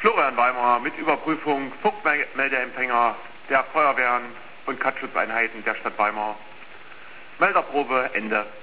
Florian Weimar mit Überprüfung Funkmeldeempfänger der Feuerwehren und Katzschutzeinheiten der Stadt Weimar. Melderprobe Ende.